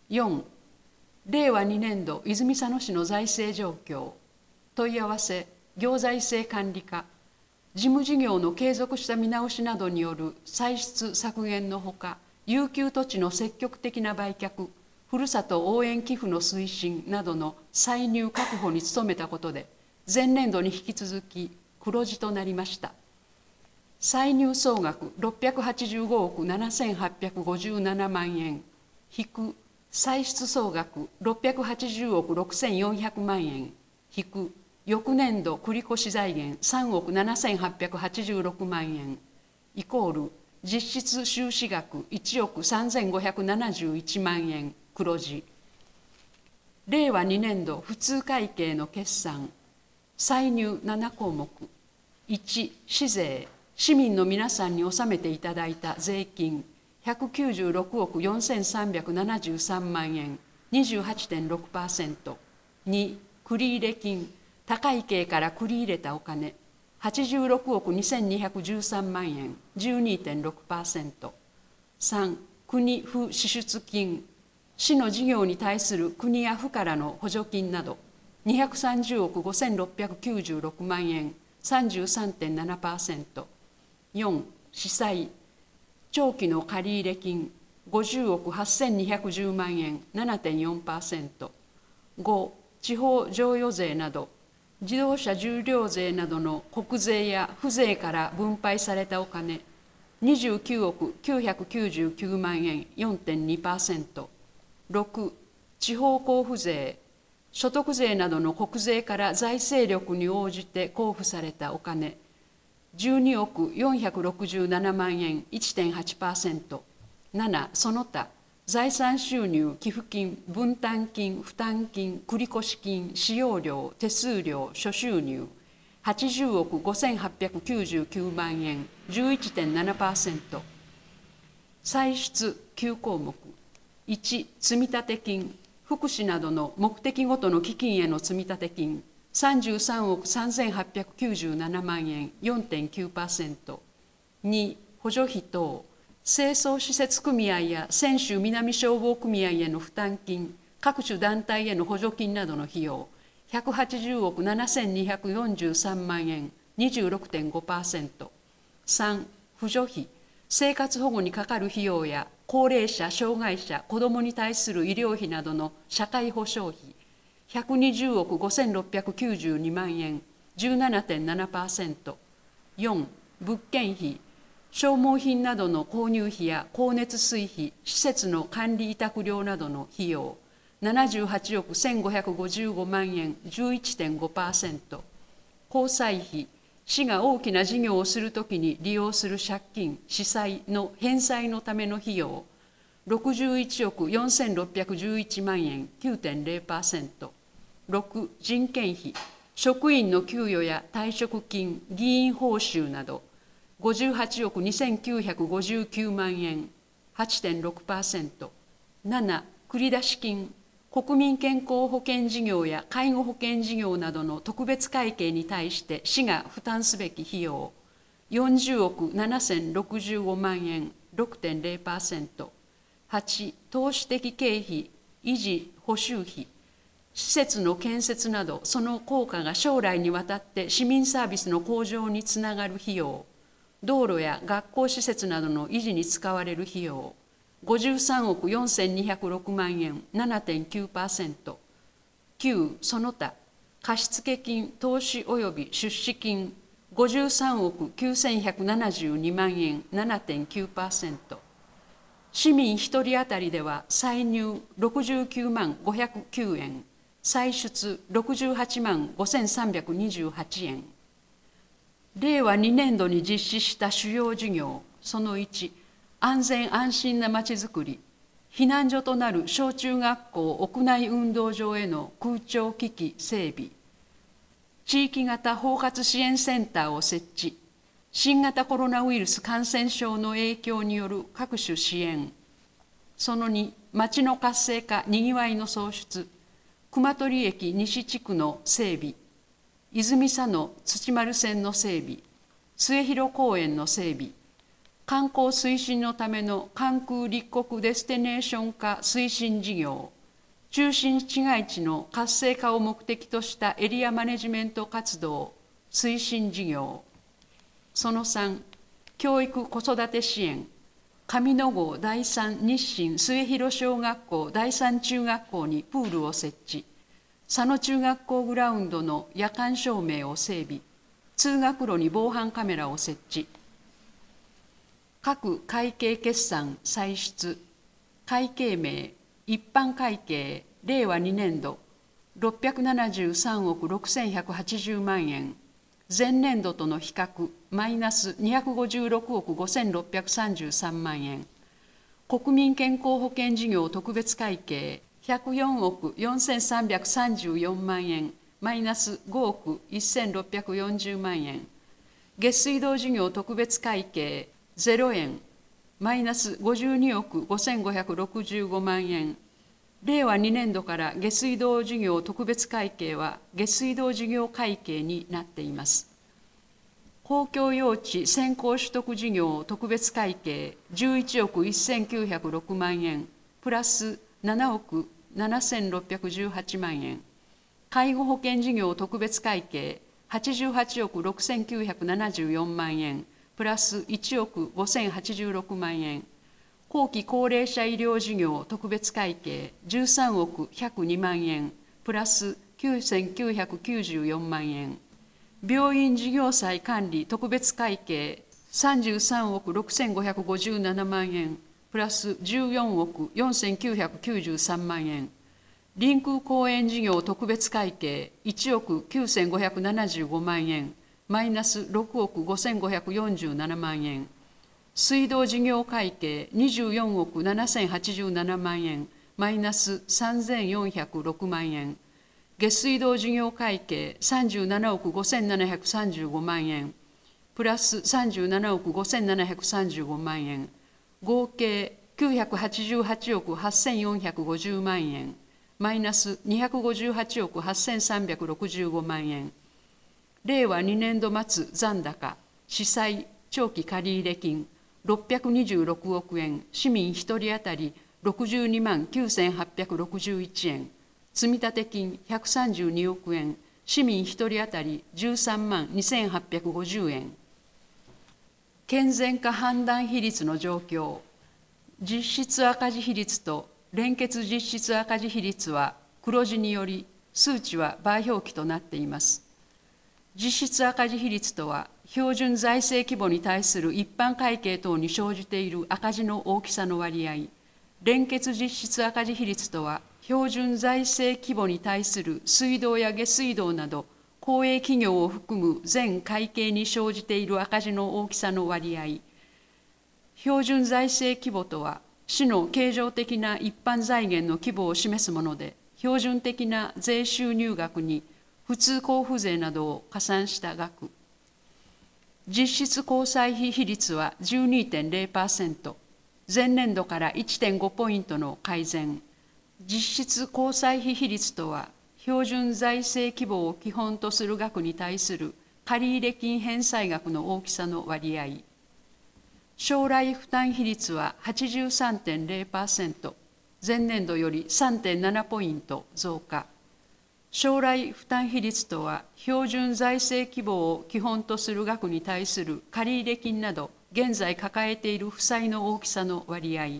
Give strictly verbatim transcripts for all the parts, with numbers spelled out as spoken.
よん、れいわにねんど泉佐野市の財政状況。問い合わせ、行財政管理課。事務事業の継続した見直しなどによる歳出削減のほか、遊休土地の積極的な売却、ふるさと応援寄付の推進などの歳入確保に努めたことで、前年度に引き続き黒字となりました。歳入総額ろっぴゃくはちじゅうごおくななせんはっぴゃくごじゅうななまんえん、引く歳出総額ろっぴゃくはちじゅうおくろくせんよんひゃくまんえん、引く翌年度繰越財源さんおくななせんはっぴゃくはちじゅうろくまんえん、イコール実質収支額いちおくさんぜんごひゃくななじゅういちまんえん黒字。れいわにねんど普通会計の決算。歳入ななこうもく。いち、市税。市民の皆さんに納めていただいた税金ひゃくきゅうじゅうろくおくよんせんさんびゃくななじゅうさんまんえん にじゅうはちてんろくパーセント。に、繰入金。他会計から繰り入れたお金はちじゅうろくおくにせんにひゃくじゅうさんまんえん じゅうにてんろくパーセント。さん、国府支出金。市の事業に対する国や府からの補助金などにひゃくさんじゅうおくごせんろっぴゃくきゅうじゅうろくまんえん さんじゅうさんてんななパーセント。よん、市債。長期の借入金ごじゅうおくはっせんにひゃくじゅうまんえん ななてんよんパーセント。ご、地方譲与税など自動車重量税などの国税や府税から分配されたお金にじゅうきゅうおくきゅうひゃくきゅうじゅうきゅうまんえん よんてんにパーセント。ろく、地方交付税。所得税などの国税から財政力に応じて交付されたお金じゅうにおくよんひゃくろくじゅうななまんえん いってんはちパーセント。なな、その他財産収入、寄付金、分担金、負担金、繰越金、使用料、手数料、諸収入はちじゅうおくごせんはっぴゃくきゅうじゅうきゅうまんえん じゅういってんななパーセント。歳出きゅうこうもく。いち、積立金。福祉などの目的ごとの基金への積立金さんじゅうさんおくさんぜんはっぴゃくきゅうじゅうななまんえん よんてんきゅうパーセント。に、補助費等。清掃施設組合や泉州南消防組合への負担金、各種団体への補助金などの費用ひゃくはちじゅうおくななせんにひゃくよんじゅうさんまんえん にじゅうろくてんごパーセント。さん、扶助費。生活保護にかかる費用や高齢者、障害者、子どもに対する医療費などの社会保障費ひゃくにじゅうおくごせんろっぴゃくきゅうじゅうにまんえん じゅうななてんななパーセント。よん、物件費。消耗品などの購入費や光熱水費、施設の管理委託料などの費用ななじゅうはちおくせんごひゃくごじゅうごまんえん じゅういってんごパーセント。交際費。市が大きな事業をするときに利用する借金、市債の返済のための費用ろくじゅういちおくよんせんろっぴゃくじゅういちまんえん きゅうてんれいパーセント。ろく、人件費。職員の給与や退職金、議員報酬などごじゅうはちおくにせんきゅうひゃくごじゅうきゅうまんえん はちてんろくパーセント。なな、繰出金。国民健康保険事業や介護保険事業などの特別会計に対して市が負担すべき費用よんじゅうおくななせんろくじゅうごまんえん ろくてんれいパーセント。はち、投資的経費、維持補修費。施設の建設などその効果が将来にわたって市民サービスの向上につながる費用道路や学校施設などの維持に使われる費用ごじゅうさんおくよんせんにひゃくろくまんえん ななてんきゅうパーセント。きゅう、その他貸付金、投資及び出資金ごじゅうさんおくきゅうせんひゃくななじゅうにまんえん ななてんきゅうパーセント。市民ひとり当たりでは歳入ろくじゅうきゅうまんごひゃくきゅうえん、歳出ろくじゅうはちまんごせんさんびゃくにじゅうはちえん。れいわにねんどに実施した主要事業そのいち、安全安心なまちづくり。避難所となる小中学校屋内運動場への空調機器整備。地域型包括支援センターを設置。新型コロナウイルス感染症の影響による各種支援。そのに、町の活性化、にぎわいの創出。熊取駅西地区の整備。泉佐野土丸線の整備。末広公園の整備。 観光推進のための関空立国デスティネーション化推進事業、中心市街地の活性化を目的としたエリアマネジメント活動推進事業。そのさん、教育子育て支援、上野郷第三日清末広小学校第三中学校にプールを設置、佐野中学校グラウンドの夜間照明を整備、通学路に防犯カメラを設置。各会計決算歳出、会計名、一般会計、令和にねんど、ろっぴゃくななじゅうさんおくろくせんひゃくはちじゅうまんえん、前年度との比較、マイナスにひゃくごじゅうろくおくごせんろっぴゃくさんじゅうさんまんえん、国民健康保険事業特別会計、ひゃくよんおくよんせんさんびゃくさんじゅうよんまんえん、マイナスごおくせんろっぴゃくよんじゅうまんえん、下水道事業特別会計、ゼロえん、マイナスごじゅうにおくごせんごひゃくろくじゅうごまんえん、令和にねんどから下水道事業特別会計は下水道事業会計になっています。公共用地先行取得事業特別会計じゅういちおくせんきゅうひゃくろくまんえん、プラスななおくななせんろっぴゃくじゅうはちまんえん、介護保険事業特別会計はちじゅうはちおくろくせんきゅうひゃくななじゅうよんまんえん、プラスいちおくごせんはちじゅうろくまんえん、後期高齢者医療事業特別会計じゅうさんおくひゃくにまんえん、プラスきゅうせんきゅうひゃくきゅうじゅうよんまんえん、病院事業債管理特別会計さんじゅうさんおくろくせんごひゃくごじゅうななまんえん、プラスじゅうよんおくよんせんきゅうひゃくきゅうじゅうさんまんえん、臨空公園事業特別会計いちおくきゅうせんごひゃくななじゅうごまんえん、マイナスろくおくごせんごひゃくよんじゅうななまんえん、水道事業会計にじゅうよんおくななせんはちじゅうななまんえん、マイナスさんぜんよんひゃくろくまんえん、下水道事業会計さんじゅうななおくごせんななひゃくさんじゅうごまんえん、プラスさんじゅうななおくごせんななひゃくさんじゅうごまんえん、合計きゅうひゃくはちじゅうはちおくはっせんよんひゃくごじゅうまんえん、マイナスにひゃくごじゅうはちおくはっせんさんびゃくろくじゅうごまんえん、令和にねんど末残高、市債、長期借入金ろっぴゃくにじゅうろくおくえん、市民ひとり当たりろくじゅうにまんきゅうせんはっぴゃくろくじゅういちえん、積立金ひゃくさんじゅうにおくえん、市民ひとり当たりじゅうさんまんにせんはっぴゃくごじゅうえん。健全化判断比率の状況、実質赤字比率と連結実質赤字比率は黒字により数値は倍表記となっています。実質赤字比率とは、標準財政規模に対する一般会計等に生じている赤字の大きさの割合、連結実質赤字比率とは、標準財政規模に対する水道や下水道など、公営企業を含む全会計に生じている赤字の大きさの割合、標準財政規模とは、市の経常的な一般財源の規模を示すもので、標準的な税収入額に普通交付税などを加算した額。実質交際費比率は じゅうにてんれいパーセント、前年度から いってんごポイントの改善。実質交際費比率とは、標準財政規模を基本とする額に対する借入金返済額の大きさの割合。将来負担比率は はちじゅうさんてんれいパーセント、前年度より さんてんななポイント増加。将来負担比率とは、標準財政規模を基本とする額に対する借入金など、現在抱えている負債の大きさの割合。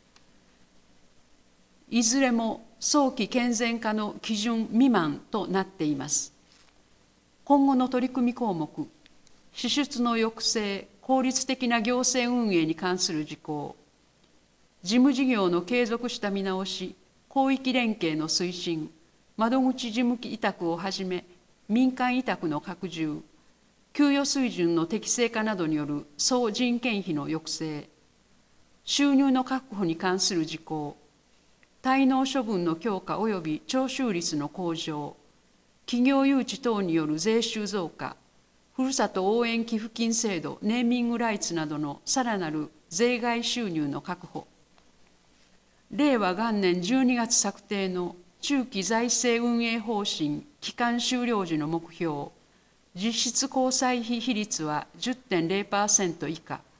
いずれも早期健全化の基準未満となっています。今後の取り組み項目、支出の抑制、効率的な行政運営に関する事項、事務事業の継続した見直し、広域連携の推進、窓口事務委託をはじめ、民間委託の拡充、給与水準の適正化などによる総人件費の抑制、収入の確保に関する事項、滞納処分の強化及び徴収率の向上、企業誘致等による税収増加、ふるさと応援寄付金制度、ネーミングライツなどのさらなる税外収入の確保、令和元年じゅうにがつ策定の中期財政運営方針期間終了時の目標、実質交際費比率は じゅってんれいパーセント 以下、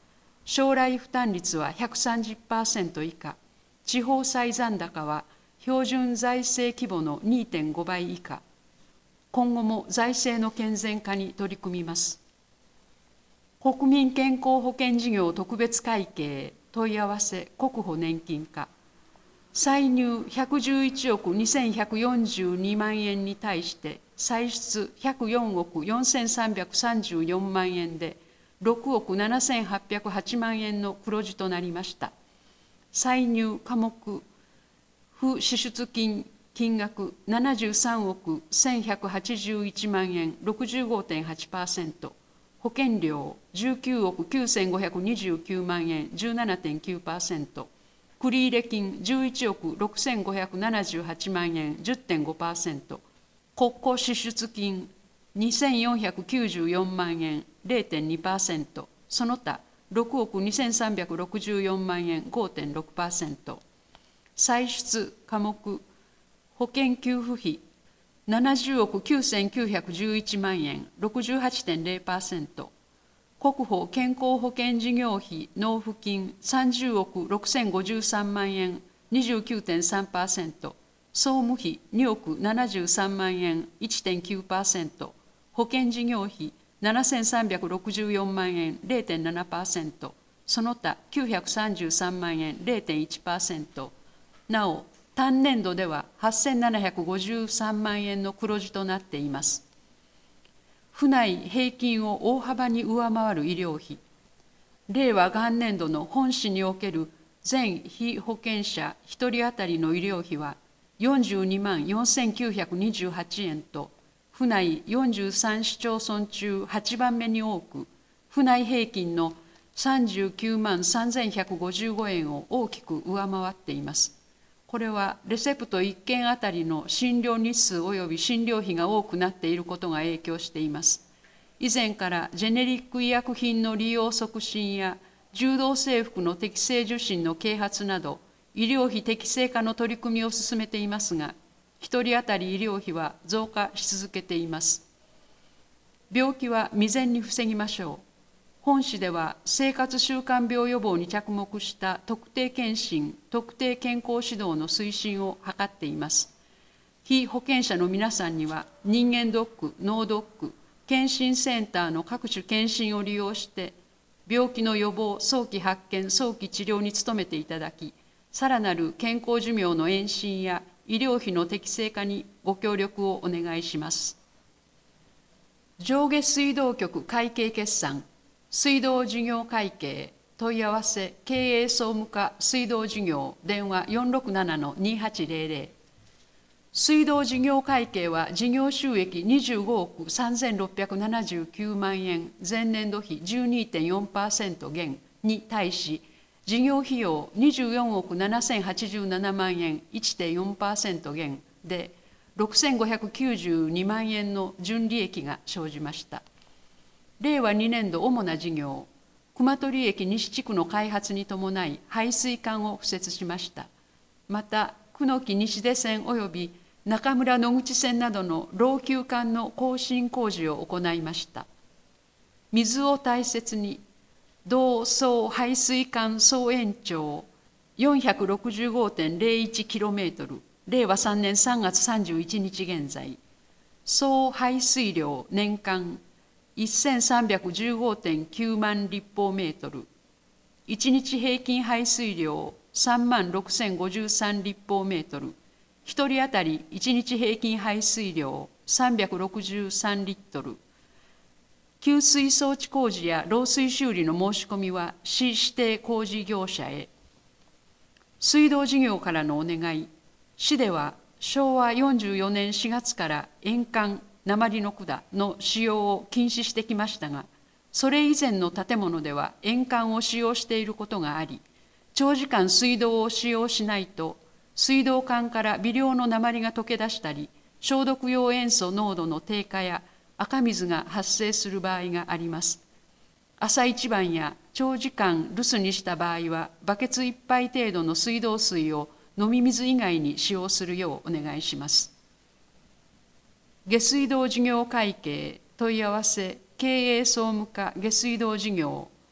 将来負担率は ひゃくさんじゅっパーセント 以下、地方債残高は標準財政規模の にてんご 倍以下。今後も財政の健全化に取り組みます。国民健康保険事業特別会計問い合わせ国保年金課、歳入ひゃくじゅういちおくにせんひゃくよんじゅうにまん円に対して歳出ひゃくよんおくよんせんさんびゃくさんじゅうよんまん円でろくおくななせんはっぴゃくはちまん円の黒字となりました。歳入科目不支出金金額ななじゅうさんおくせんひゃくはちじゅういちまん円 ろくじゅうごてんはちパーセント、保険料じゅうきゅうおくきゅうせんごひゃくにじゅうきゅうまん円 じゅうななてんきゅうパーセント、繰入金じゅういちおくろくせんごひゃくななじゅうはちまん円 じゅってんごパーセント、国庫支出金にせんよんひゃくきゅうじゅうよんまん円 れいてんにパーセント、その他ろくおくにせんさんびゃくろくじゅうよんまん円 ごてんろくパーセント、歳出科目保険給付費ななじゅうおくきゅうせんきゅうひゃくじゅういちまん円 ろくじゅうはちてんれいパーセント、国保健康保険事業費納付金さんじゅうおくろくせんごじゅうさんまん円 にじゅうきゅうてんさんパーセント、総務費におくななじゅうさんまん円 いってんきゅうパーセント、保険事業費ななせんさんびゃくろくじゅうよんまん円 れいてんななパーセント、その他きゅうひゃくさんじゅうさんまん円 れいてんいちパーセント、なお単年度でははっせんななひゃくごじゅうさんまん円の黒字となっています。府内平均を大幅に上回る医療費、令和元年度の本市における全被保険者ひとり当たりの医療費はよんじゅうにまんよんせんきゅうひゃくにじゅうはちえんと、府内よんじゅうさん市町村中はちばんめに多く、府内平均のさんじゅうきゅうまんさんぜんひゃくごじゅうごえんを大きく上回っています。これはレセプトいっけんあたりの診療日数及び診療費が多くなっていることが影響しています。以前からジェネリック医薬品の利用促進や柔道制服の適正受診の啓発など医療費適正化の取り組みを進めていますが、ひとり当たり医療費は増加し続けています。病気は未然に防ぎましょう。本市では生活習慣病予防に着目した特定健診、特定健康指導の推進を図っています。被保険者の皆さんには人間ドック、脳ドック、健診センターの各種健診を利用して病気の予防、早期発見、早期治療に努めていただき、さらなる健康寿命の延伸や医療費の適正化にご協力をお願いします。上下水道局会計決算水道事業会計問い合わせ経営総務課水道事業電話 よんろくななのにはちぜろぜろ、水道事業会計は事業収益にじゅうごおくさんぜんろっぴゃくななじゅうきゅうまん円、前年度比 じゅうにてんよんパーセント 減に対し、事業費用にじゅうよんおくななせんはちじゅうななまん円 いちてんよんパーセント 減でろくせんごひゃくきゅうじゅうにまん円の純利益が生じました。令和にねん度主な事業、熊取駅西地区の開発に伴い排水管を敷設しました。また、久木西出線及び中村野口線などの老朽管の更新工事を行いました。水を大切に、同総排水管総延長 よんひゃくろくじゅうごてんぜろいちキロメートル、令和さんねんさんがつさんじゅういちにち現在、総排水量年間せんさんびゃくじゅうごてんきゅうまん立方メートル、いちにち平均排水量さんまんろくせんごじゅうさん立方メートル、ひとり当たりいちにち平均排水量さんびゃくろくじゅうさんリットル、給水装置工事や漏水修理の申し込みは市指定工事業者へ。水道事業からのお願い、市ではしょうわよんじゅうよねんしがつから塩管、鉛の管の使用を禁止してきましたが、それ以前の建物では塩管を使用していることがあり、長時間水道を使用しないと、水道管から微量の鉛が溶け出したり、消毒用塩素濃度の低下や赤水が発生する場合があります。朝一番や長時間留守にした場合は、バケツいっぱい程度の水道水を飲み水以外に使用するようお願いします。下水道事業会計問い合わせ経営総務課下水道事業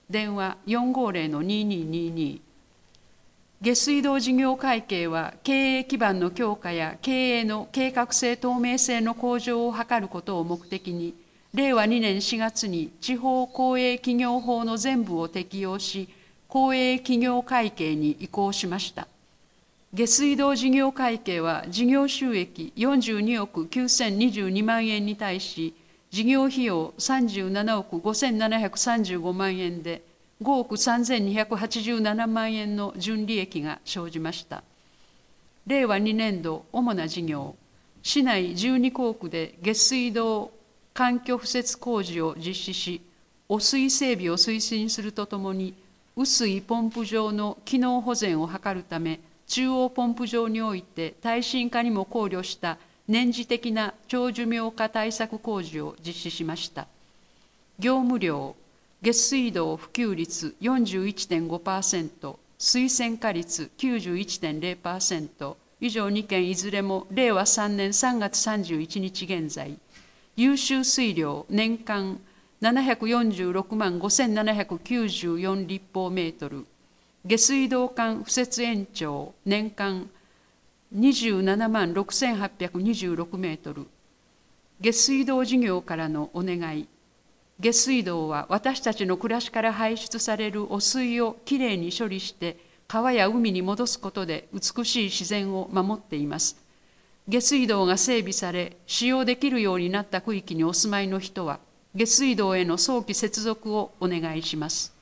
電話 よんごーぜろのにーにーにーにー。下水道事業会計は経営基盤の強化や経営の計画性透明性の向上を図ることを目的に、れいわにねんしがつに地方公営企業法の全部を適用し、公営企業会計に移行しました。下水道事業会計は事業収益よんじゅうにおくきゅうせんにじゅうにまんえんに対し、事業費用さんじゅうななおくごせんななひゃくさんじゅうごまんえんで、ごおくさんぜんにひゃくはちじゅうななまんえんの純利益が生じました。れいわにねんど主な事業、市内じゅうにこうくで下水道環境敷設工事を実施し、汚水整備を推進するとともに、雨水ポンプ場の機能保全を図るため、中央ポンプ場において耐震化にも考慮した年次的な長寿命化対策工事を実施しました。業務量、下水道普及率 よんじゅういってんごパーセント、水洗化率 きゅうじゅういってんぜろパーセント、以上にけんいずれもれいわさんねんさんがつさんじゅういちにち現在、優秀水量年間ななひゃくよんじゅうろくまんごせんななひゃくきゅうじゅうよん立方メートル、下水道管敷設延長年間にじゅうななまんろくせんはっぴゃくにじゅうろくメートル、下水道事業からのお願い。下水道は私たちの暮らしから排出される汚水をきれいに処理して川や海に戻すことで美しい自然を守っています。下水道が整備され使用できるようになった区域にお住まいの人は下水道への早期接続をお願いします。